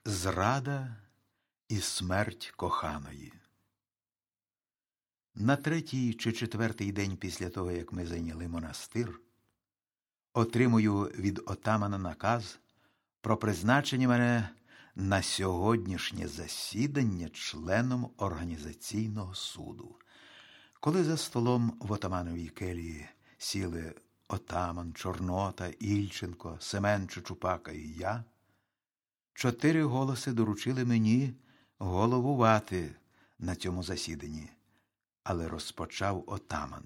Зрада і смерть коханої. На 3-й чи 4-й день після того, як ми зайняли монастир, отримую від отамана наказ про призначення мене на сьогоднішнє засідання членом організаційного суду. Коли за столом в отамановій келії сіли отаман, Чорнота, Ільченко, Семен Чучупака і я, 4 голоси доручили мені головувати на цьому засіданні, але розпочав отаман.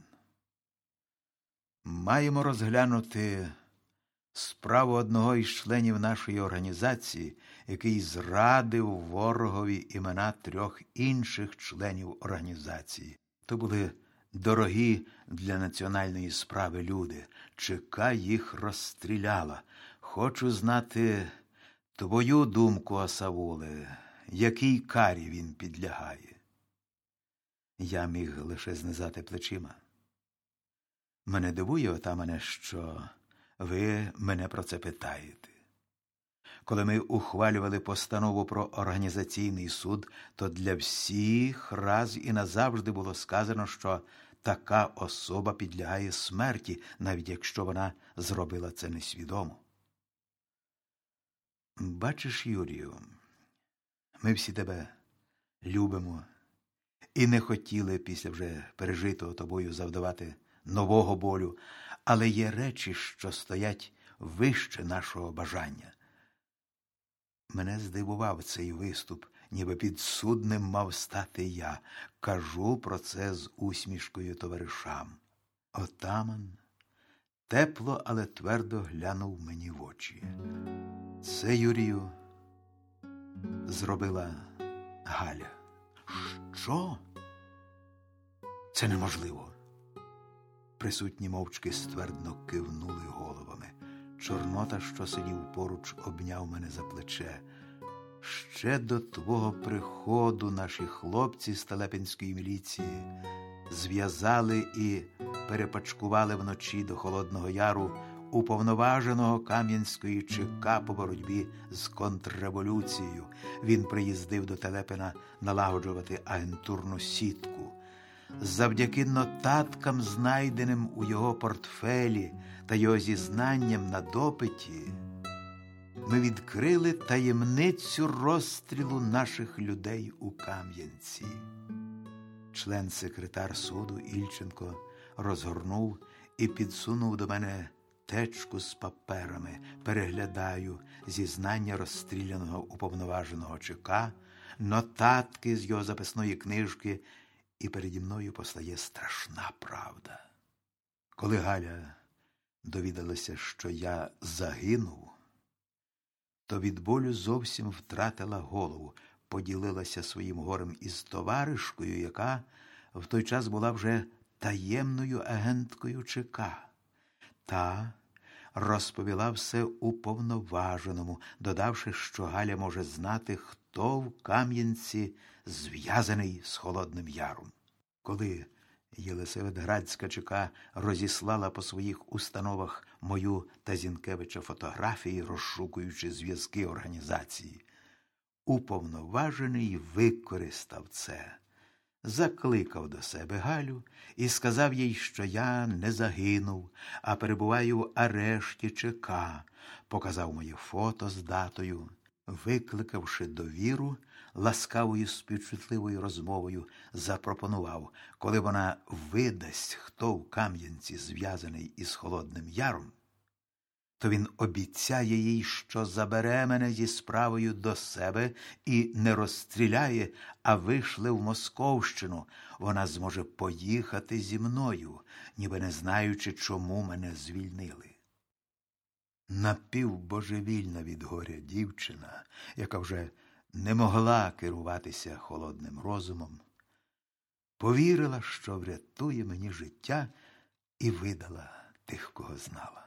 Маємо розглянути справу одного із членів нашої організації, який зрадив ворогові імена 3 інших членів організації. То були дорогі для національної справи люди. ЧК їх розстріляла. Хочу знати твою думку, Осавуле, якій карі він підлягає. Я міг лише знизати плечима. Мене дивує, отамане, що ви мене про це питаєте. Коли ми ухвалювали постанову про організаційний суд, то для всіх раз і назавжди було сказано, що така особа підлягає смерті, навіть якщо вона зробила це несвідомо. Бачиш, Юрію, ми всі тебе любимо і не хотіли після вже пережитого тобою завдавати нового болю, але є речі, що стоять вище нашого бажання. Мене здивував цей виступ, ніби підсудним мав стати я. Кажу про це з усмішкою товаришам. Отаман тепло, але твердо глянув мені в очі. Це, Юрію, зробила Галя. Що? Це неможливо. Присутні мовчки ствердно кивнули головами. Чорнота, що сидів поруч, обняв мене за плече. Ще до твого приходу наші хлопці з Телепинської міліції зв'язали і перепачкували вночі до Холодного Яру уповноваженого Кам'янської ЧК по боротьбі з контрреволюцією. Він приїздив до Телепина налагоджувати агентурну сітку. Завдяки нотаткам, знайденим у його портфелі та його зізнанням на допиті, ми відкрили таємницю розстрілу наших людей у Кам'янці. Член-секретар суду Ільченко розгорнув і підсунув до мене течку з паперами. Переглядаю зізнання розстріляного уповноваженого ЧК, нотатки з його записної книжки, і переді мною постає страшна правда. Коли Галя довідалася, що я загинув, то від болю зовсім втратила голову, поділилася своїм горем із товаришкою, яка в той час була вже таємною агенткою ЧК. Та розповіла все уповноваженому, додавши, що Галя може знати, хто в Кам'янці зв'язаний з Холодним Яром. Коли Єлисаветградська ЧК розіслала по своїх установах мою та Зінкевича фотографії, розшукуючи зв'язки організації, уповноважений використав це. Закликав до себе Галю і сказав їй, що я не загинув, а перебуваю в арешті ЧК. Показав моє фото з датою. Викликавши довіру, ласкавою співчутливою розмовою запропонував, коли вона видасть, хто в Кам'янці зв'язаний із Холодним Яром, то він обіцяє їй, що забере мене зі справою до себе і не розстріляє, а вишле в Московщину. Вона зможе поїхати зі мною, ніби не знаючи, чому мене звільнили. Напівбожевільна від горя дівчина, яка вже не могла керуватися холодним розумом, повірила, що врятує мені життя, і видала тих, кого знала.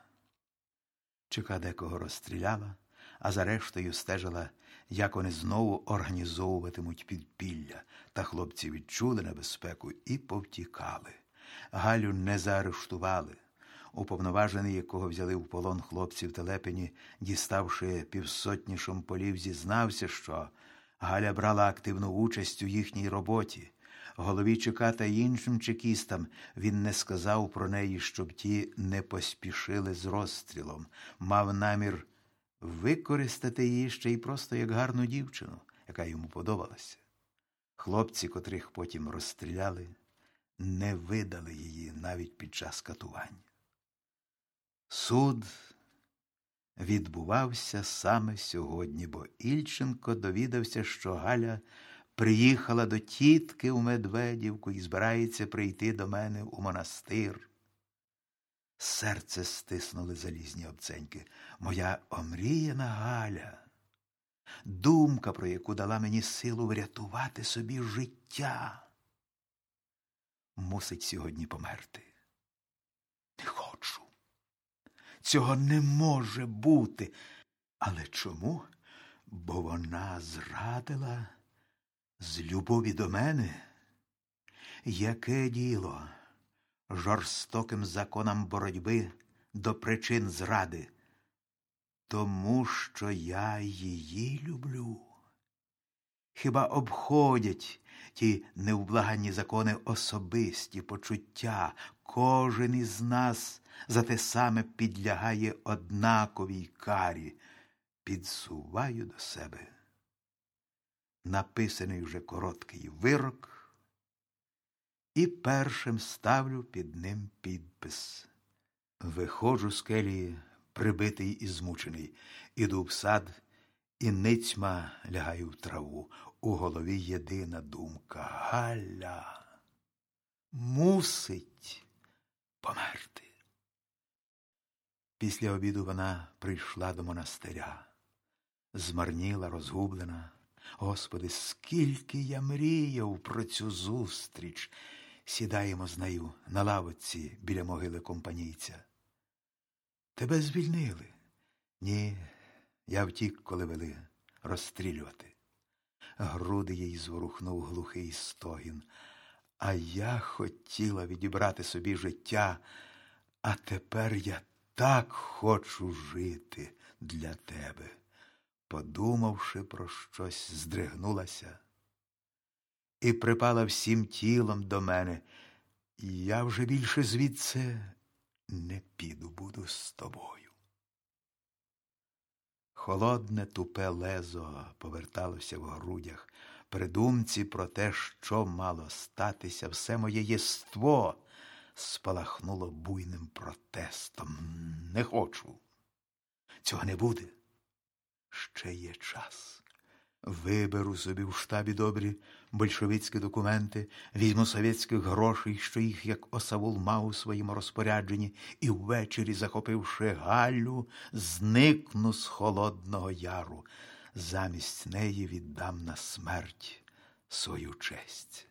ЧК декого розстріляла, а за рештою стежила, як вони знову організовуватимуть підпілля, та хлопці відчули небезпеку і повтікали. Галю не заарештували. Уповноважений, якого взяли в полон хлопці в Телепені, діставши 50 шомполів, зізнався, що Галя брала активну участь у їхній роботі. Голові ЧК та іншим чекістам він не сказав про неї, щоб ті не поспішили з розстрілом. Мав намір використати її ще й просто як гарну дівчину, яка йому подобалася. Хлопці, котрих потім розстріляли, не видали її навіть під час катувань. Суд відбувався саме сьогодні, бо Ільченко довідався, що Галя приїхала до тітки у Медведівку і збирається прийти до мене у монастир. Серце стиснули залізні обценьки. Моя омріяна Галя, думка, про яку дала мені силу врятувати собі життя, мусить сьогодні померти. Не хочу. Цього не може бути. Але чому? Бо вона зрадила з любові до мене. Яке діло жорстоким законам боротьби до причин зради? Тому що я її люблю. Хіба обходять ті невблаганні закони особисті почуття? Кожен із нас за те саме підлягає однаковій карі. Підсуваю до себе написаний вже короткий вирок і першим ставлю під ним підпис. Виходжу з келії, прибитий і змучений, іду в сад, і ницьма лягаю в траву. У голові єдина думка: Галя мусить померти. Після обіду вона прийшла до монастиря. Змарніла, розгублена. Господи, скільки я мріяв про цю зустріч. Сідаємо з нею на лавочці біля могили компанійця. Тебе звільнили? Ні, я втік, коли вели розстрілювати. Груди їй зворухнув глухий стогін. А я хотіла відібрати собі життя, а тепер я так хочу жити для тебе. Подумавши про щось, здригнулася і припала всім тілом до мене. Я вже більше звідси не піду, буду з тобою. Холодне, тупе лезо поверталося в грудях. При думці про те, що мало статися, все моє єство спалахнуло буйним протестом. Не хочу. Цього не буде. Ще є час. Виберу собі в штабі добрі большевицькі документи, візьму совєтських грошей, що їх, як осавул, мав у своєму розпорядженні, і ввечері, захопивши Галю, зникну з Холодного Яру. Замість неї віддам на смерть свою честь.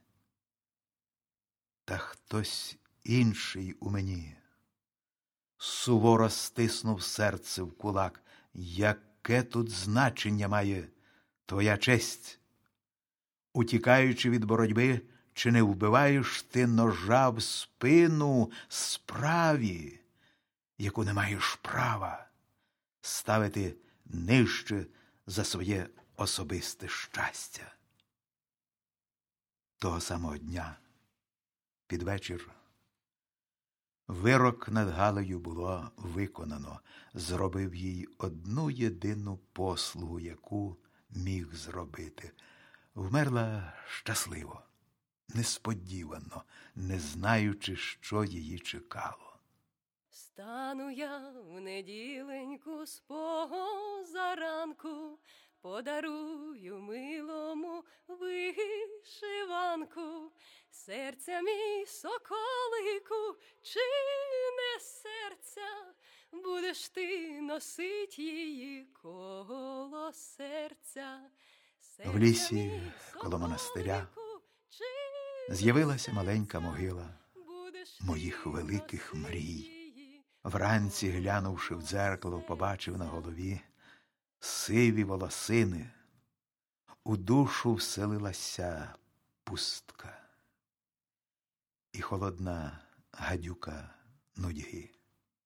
Та хтось інший у мені суворо стиснув серце в кулак. Яке тут значення має твоя честь? Утікаючи від боротьби, чи не вбиваєш ти ножа в спину справі, яку не маєш права ставити нижче за своє особисте щастя? Того самого дня, під вечір, вирок над Галею було виконано. Зробив їй одну єдину послугу, яку міг зробити. Вмерла щасливо, несподівано, не знаючи, що її чекало. Стану я в неділеньку з позаранку, подарую милому вишиванку. Серця мій соколику, чи не серця, будеш ти носить її коло серця. В лісі коло монастиря з'явилася маленька могила моїх великих мрій. Вранці, глянувши в дзеркало, побачив на голові сиві волосини. У душу вселилася пустка і холодна гадюка нудьги.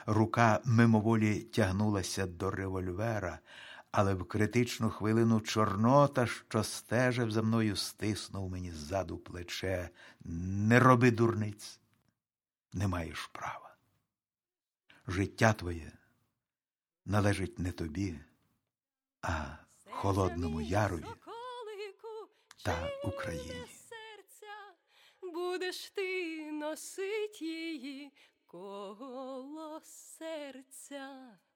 Рука мимоволі тягнулася до револьвера, але в критичну хвилину Чорнота, що стежив за мною, стиснув мені ззаду плече. «Не роби дурниць, не маєш права. Життя твоє належить не тобі, а Холодному Ярові та Україні». Будеш ти носить її коло серця.